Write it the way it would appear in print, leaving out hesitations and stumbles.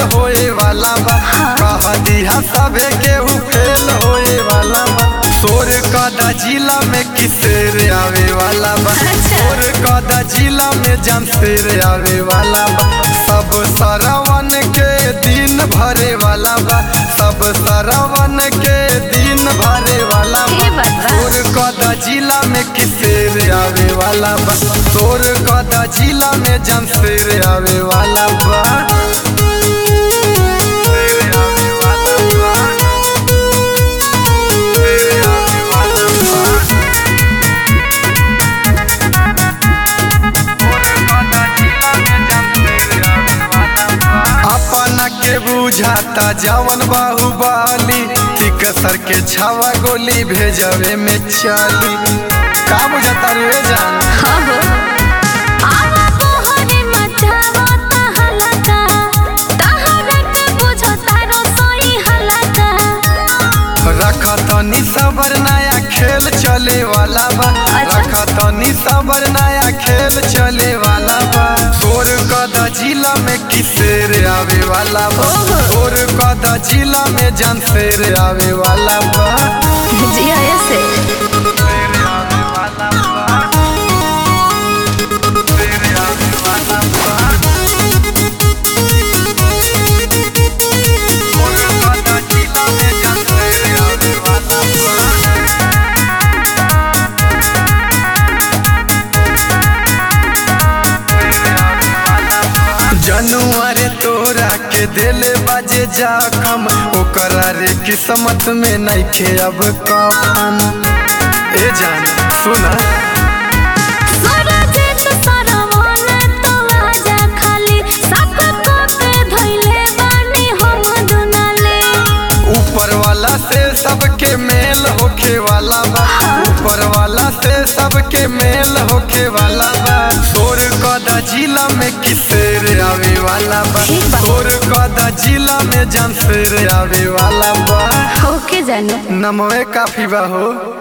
होए वाला बा। कह दिया सबे केहू फेल होए वाला बा। तोर कदा जिला में किसेर आवे वाला बा। तोर कदा जिला में जमशेर आवे वाला बा। सब सरवन के दिन भरे वाला बा। सब सरवन के दिन भरे वाला बा। तोर कदा जिला में किसेर आवे वाला बा। तोर कदा जिला में जमशेर आवे वाला बा। अपना के बुझाता जवन बाहुबली। तिकसर के छावा गोली भेजवे में चली। का बुझाता रे जान? रखतनी सबर नया खेल चले वाला बा। रखतनी सबर नया खेल चले वाला बा। तोर कदा जिला में किसेर आवे वाला बा। तोर कदा जिला में जमशेर आवे वाला बा। जनुआरे तोरा के दिले बाजे जाखम। ओकरा रे किस्मत में नइखे अब कफन। ए जान सुना ऊपर वाला से सबके मेल होखे वाला बा। ऊपर वाला से सबके मेल होखे वाला बा। तोर कदा जिला में किसेर आवे वाला बा। तोर कदा जिला में जमशेर आवे वाला बा। ओके जानो नमवे काफी बा हो।